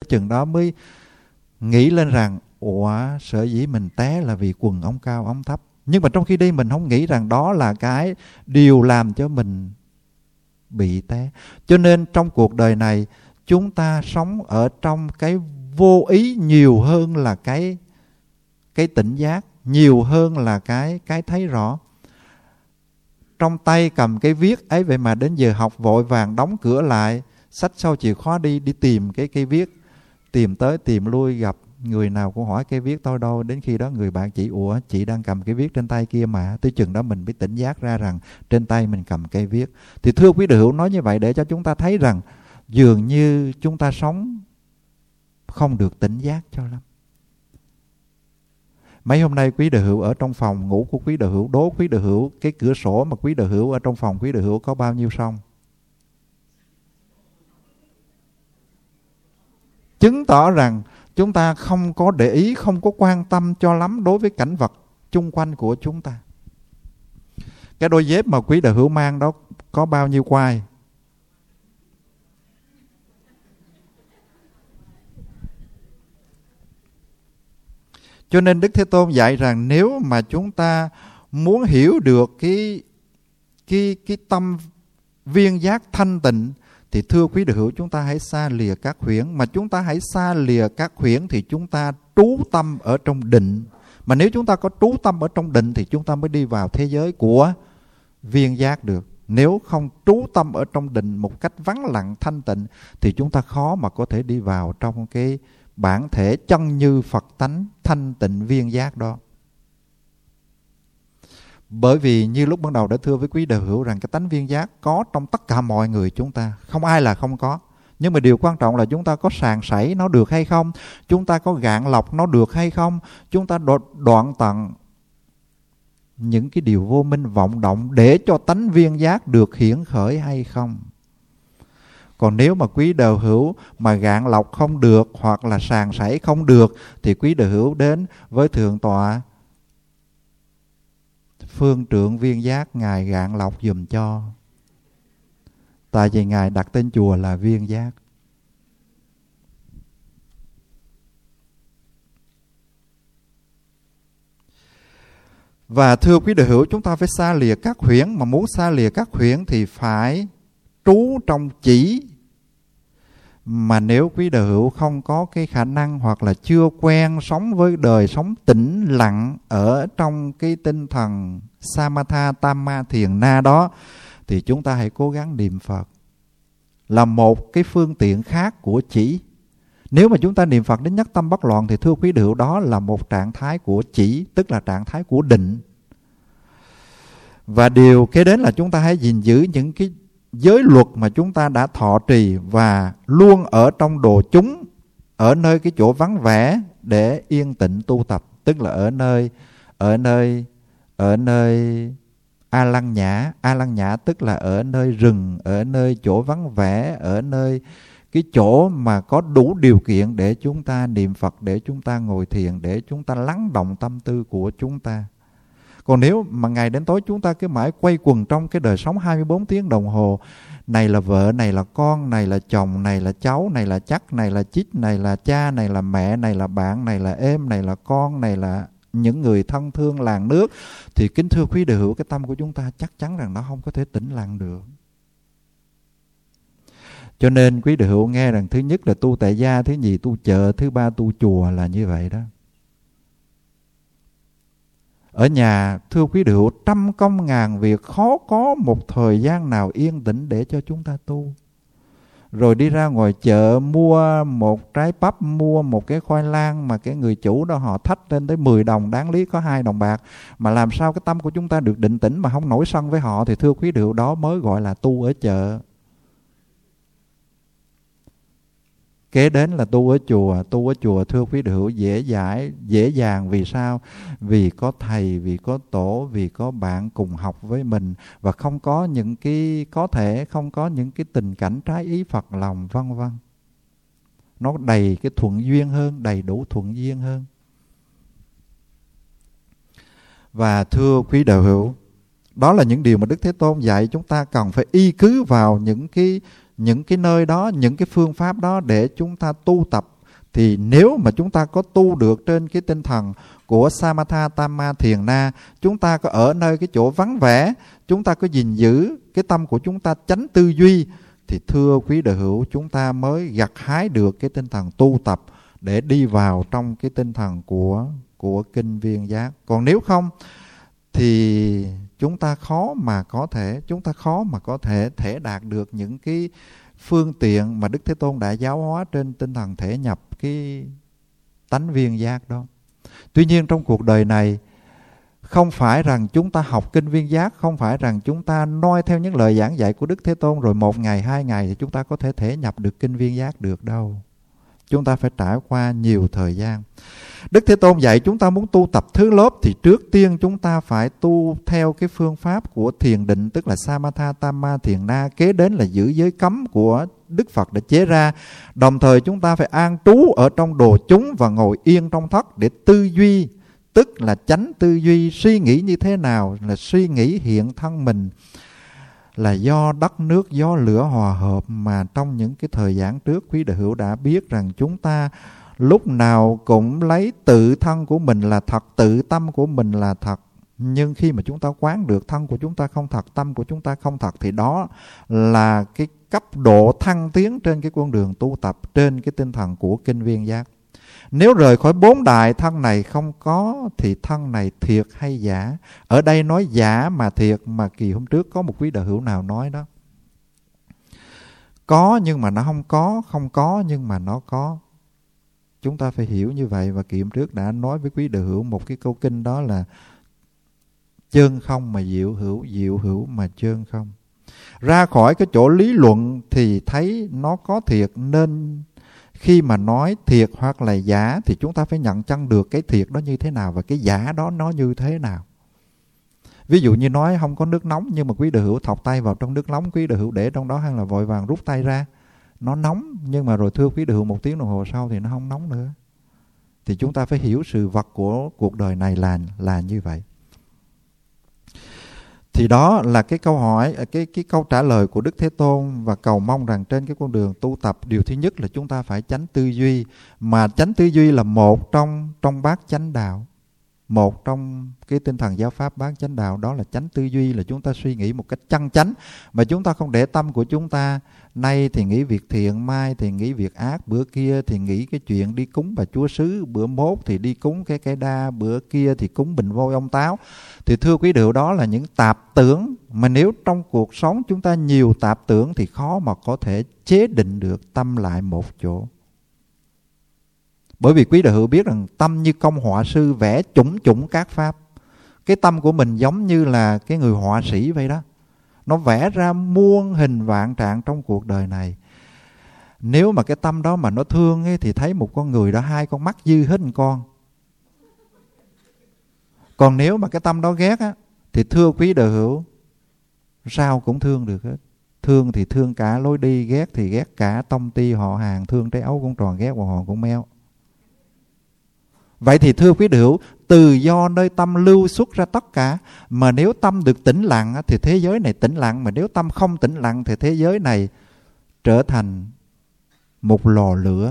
chừng đó mới nghĩ lên rằng ủa, sở dĩ mình té là vì quần ống cao ống thấp. Nhưng mà trong khi đi mình không nghĩ rằng đó là cái điều làm cho mình bị té. Cho nên trong cuộc đời này chúng ta sống ở trong cái vô ý nhiều hơn là cái tỉnh giác, nhiều hơn là cái thấy rõ. Trong tay cầm cái viết ấy, vậy mà đến giờ học vội vàng đóng cửa lại, xách sau chìa khóa đi tìm cái cây viết, tìm tới tìm lui, gặp người nào cũng hỏi cây viết tôi đâu. Đến khi đó người bạn chỉ ủa, chị đang cầm cái viết trên tay kia mà. Tới chừng đó mình mới tỉnh giác ra rằng trên tay mình cầm cây viết. Thì thưa quý đạo hữu, nói như vậy để cho chúng ta thấy rằng dường như chúng ta sống không được tỉnh giác cho lắm. Mấy hôm nay quý đạo hữu ở trong phòng ngủ của quý đạo hữu, đố quý đạo hữu cái cửa sổ mà quý đạo hữu ở trong phòng quý đạo hữu có bao nhiêu song? Chứng tỏ rằng chúng ta không có để ý, không có quan tâm cho lắm đối với cảnh vật chung quanh của chúng ta. Cái đôi dép mà quý đạo hữu mang đó có bao nhiêu quai? Cho nên Đức Thế Tôn dạy rằng nếu mà chúng ta muốn hiểu được cái tâm viên giác thanh tịnh thì thưa quý đạo hữu, chúng ta hãy xa lìa các huyễn. Mà chúng ta hãy xa lìa các huyễn thì chúng ta trú tâm ở trong định. Mà nếu chúng ta có trú tâm ở trong định thì chúng ta mới đi vào thế giới của viên giác được. Nếu không trú tâm ở trong định một cách vắng lặng thanh tịnh thì chúng ta khó mà có thể đi vào trong cái bản thể chân như Phật tánh thanh tịnh viên giác đó. Bởi vì như lúc ban đầu đã thưa với quý đạo hữu rằng cái tánh viên giác có trong tất cả mọi người chúng ta, không ai là không có. Nhưng mà điều quan trọng là chúng ta có sàng sảy nó được hay không, chúng ta có gạn lọc nó được hay không, chúng ta đoạn tận những cái điều vô minh vọng động để cho tánh viên giác được hiển khởi hay không. Còn nếu mà quý đạo hữu mà gạn lọc không được hoặc là sàng sảy không được thì quý đạo hữu đến với Thượng tọa Phương Trượng Viên Giác, Ngài gạn lọc dùm cho. Tại vì Ngài đặt tên chùa là Viên Giác. Và thưa quý đạo hữu, chúng ta phải xa lìa các huyễn. Mà muốn xa lìa các huyễn thì phải trú trong chỉ. Mà nếu quý đạo hữu không có cái khả năng hoặc là chưa quen sống với đời sống tĩnh lặng ở trong cái tinh thần Samatha Tamma Thiền Na đó thì chúng ta hãy cố gắng niệm Phật là một cái phương tiện khác của chỉ. Nếu mà chúng ta niệm Phật đến nhất tâm bất loạn thì thưa quý đạo hữu, đó là một trạng thái của chỉ, tức là trạng thái của định. Và điều kế đến là chúng ta hãy gìn giữ những cái giới luật mà chúng ta đã thọ trì và luôn ở trong đồ chúng, ở nơi cái chỗ vắng vẻ để yên tĩnh tu tập, tức là ở nơi A Lăng Nhã tức là ở nơi rừng, ở nơi chỗ vắng vẻ, ở nơi cái chỗ mà có đủ điều kiện để chúng ta niệm Phật, để chúng ta ngồi thiền, để chúng ta lắng động tâm tư của chúng ta. Còn nếu mà ngày đến tối chúng ta cứ mãi quay quần trong cái đời sống 24 tiếng đồng hồ, này là vợ, này là con, này là chồng, này là cháu, này là chắc, này là chích, này là cha, này là mẹ, này là bạn, này là em, này là con, này là những người thân thương làng nước, thì kính thưa quý đạo hữu, cái tâm của chúng ta chắc chắn rằng nó không có thể tĩnh lặng được. Cho nên quý đạo hữu nghe rằng thứ nhất là tu tại gia, thứ nhì tu chợ, thứ ba tu chùa là như vậy đó. Ở nhà thưa quý đạo hữu, trăm công ngàn việc, khó có một thời gian nào yên tĩnh để cho chúng ta tu. Rồi đi ra ngoài chợ mua một trái bắp, mua một cái khoai lang mà cái người chủ đó họ thách lên tới 10 đồng, đáng lý có 2 đồng bạc. Mà làm sao cái tâm của chúng ta được định tĩnh mà không nổi sân với họ thì thưa quý đạo hữu, đó mới gọi là tu ở chợ. Kế đến là tu ở chùa. Tu ở chùa thưa quý đạo hữu dễ dàng. Vì sao? Vì có thầy, vì có tổ, vì có bạn cùng học với mình, và không có những cái không có những cái tình cảnh trái ý Phật lòng vân vân. Nó đầy cái thuận duyên hơn, đầy đủ thuận duyên hơn. Và thưa quý đạo hữu, đó là những điều mà Đức Thế Tôn dạy chúng ta cần phải y cứ vào những cái nơi đó, những cái phương pháp đó để chúng ta tu tập Thì nếu mà chúng ta có tu được trên cái tinh thần của Samatha Tamma Thiền Na, chúng ta có ở nơi cái chỗ vắng vẻ, chúng ta có gìn giữ cái tâm của chúng ta tránh tư duy, thì thưa quý đạo hữu, chúng ta mới gặt hái được cái tinh thần tu tập để đi vào trong cái tinh thần của kinh Viên Giác. Còn nếu không thì chúng ta khó mà có thể đạt được những cái phương tiện mà Đức Thế Tôn đã giáo hóa trên tinh thần thể nhập cái tánh viên giác đó. Tuy nhiên trong cuộc đời này, không phải rằng chúng ta học kinh Viên Giác, không phải rằng chúng ta noi theo những lời giảng dạy của Đức Thế Tôn rồi 1 ngày, 2 ngày thì chúng ta có thể nhập được kinh Viên Giác được đâu. Chúng ta phải trải qua nhiều thời gian. Đức Thế Tôn dạy chúng ta muốn tu tập thứ lớp thì trước tiên chúng ta phải tu theo cái phương pháp của thiền định, tức là Samatha Tamma Thiền Na, kế đến là giữ giới cấm của Đức Phật đã chế ra. Đồng thời chúng ta phải an trú ở trong đồ chúng và ngồi yên trong thất để tư duy, tức là chánh tư duy. Suy nghĩ như thế nào? Là suy nghĩ hiện thân mình là do đất nước, gió lửa hòa hợp, mà trong những cái thời gian trước quý đạo hữu đã biết rằng chúng ta lúc nào cũng lấy tự thân của mình là thật, tự tâm của mình là thật. Nhưng khi mà chúng ta quán được thân của chúng ta không thật, tâm của chúng ta không thật, thì đó là cái cấp độ thăng tiến trên cái con đường tu tập trên cái tinh thần của kinh Viên Giác. Nếu rời khỏi 4 đại, thân này không có thì thân này thiệt hay giả? Ở đây nói giả mà thiệt, mà kỳ hôm trước có một quý đạo hữu nào nói đó, có nhưng mà nó không có, không có nhưng mà nó có. Chúng ta phải hiểu như vậy. Và kỳ hôm trước đã nói với quý đạo hữu một cái câu kinh, đó là chơn không mà diệu hữu, diệu hữu mà chơn không. Ra khỏi cái chỗ lý luận thì thấy nó có thiệt, nên khi mà nói thiệt hoặc là giả thì chúng ta phải nhận chân được cái thiệt đó như thế nào và cái giả đó nó như thế nào. Ví dụ như nói không có nước nóng, nhưng mà quý đạo hữu thọc tay vào trong nước nóng, quý đạo hữu để trong đó hay là vội vàng rút tay ra, nó nóng, nhưng mà rồi thưa quý đạo hữu 1 tiếng đồng hồ sau thì nó không nóng nữa. Thì chúng ta phải hiểu sự vật của cuộc đời này là như vậy. Thì đó là cái câu hỏi, cái câu trả lời của Đức Thế Tôn, và cầu mong rằng trên cái con đường tu tập, điều thứ nhất là chúng ta phải tránh tư duy, mà tránh tư duy là một trong bát chánh đạo. Một trong cái tinh thần giáo pháp bát chánh đạo đó là tránh tư duy, là chúng ta suy nghĩ một cách chân chánh, mà chúng ta không để tâm của chúng ta nay thì nghĩ việc thiện, mai thì nghĩ việc ác, bữa kia thì nghĩ cái chuyện đi cúng bà chúa xứ, bữa mốt thì đi cúng cái cây đa, bữa kia thì cúng bình vôi ông táo. Thì thưa quý đạo, đó là những tạp tưởng, mà nếu trong cuộc sống chúng ta nhiều tạp tưởng thì khó mà có thể chế định được tâm lại một chỗ. Bởi vì quý đạo hữu biết rằng tâm như công họa sư vẽ chủng chủng các pháp. Cái tâm của mình giống như là cái người họa sĩ vậy đó. Nó vẽ ra muôn hình vạn trạng trong cuộc đời này. Nếu mà cái tâm đó mà nó thương ấy, thì thấy một con người đó 2 con mắt dư hết một con. Còn nếu mà cái tâm đó ghét á, thì thưa quý đạo hữu, sao cũng thương được hết. Thương thì thương cả lối đi, ghét thì ghét cả tông ty họ hàng, thương trái ấu cũng tròn, ghét vào hòn cũng meo. Vậy thì thưa quý đạo hữu, từ do nơi tâm lưu xuất ra tất cả. Mà nếu tâm được tĩnh lặng thì thế giới này tĩnh lặng, mà nếu tâm không tĩnh lặng thì thế giới này trở thành một lò lửa.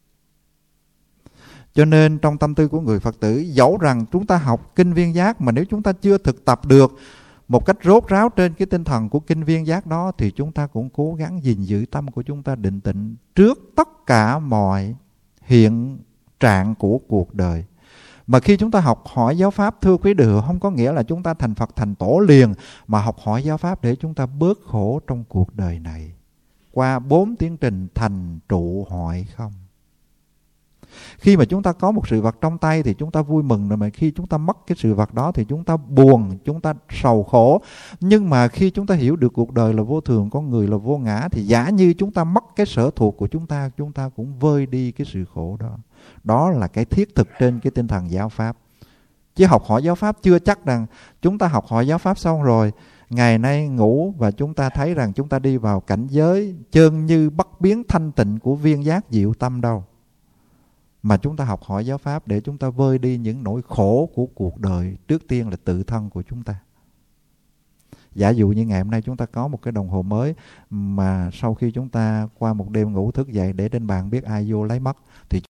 Cho nên trong tâm tư của người Phật tử, dẫu rằng chúng ta học kinh Viên Giác, mà nếu chúng ta chưa thực tập được một cách rốt ráo trên cái tinh thần của kinh Viên Giác đó, thì chúng ta cũng cố gắng gìn giữ tâm của chúng ta định tĩnh trước tất cả mọi hiện trạng của cuộc đời. Mà khi chúng ta học hỏi giáo pháp, thưa quý đạo, không có nghĩa là chúng ta thành Phật thành Tổ liền, mà học hỏi giáo pháp để chúng ta bớt khổ trong cuộc đời này qua 4 tiến trình thành trụ hội không. Khi mà chúng ta có một sự vật trong tay thì chúng ta vui mừng rồi, mà khi chúng ta mất cái sự vật đó thì chúng ta buồn, chúng ta sầu khổ. Nhưng mà khi chúng ta hiểu được cuộc đời là vô thường, con người là vô ngã, thì giả như chúng ta mất cái sở thuộc của chúng ta cũng vơi đi cái sự khổ đó. Đó là cái thiết thực trên cái tinh thần giáo pháp. Chứ học hỏi giáo pháp chưa chắc rằng chúng ta học hỏi giáo pháp xong rồi ngày nay ngủ và chúng ta thấy rằng chúng ta đi vào cảnh giới chơn như bất biến thanh tịnh của viên giác diệu tâm đâu. Mà chúng ta học hỏi giáo pháp để chúng ta vơi đi những nỗi khổ của cuộc đời, trước tiên là tự thân của chúng ta. Giả dụ như ngày hôm nay chúng ta có một cái đồng hồ mới, mà sau khi chúng ta qua một đêm ngủ thức dậy để trên bàn biết ai vô lấy mất, thì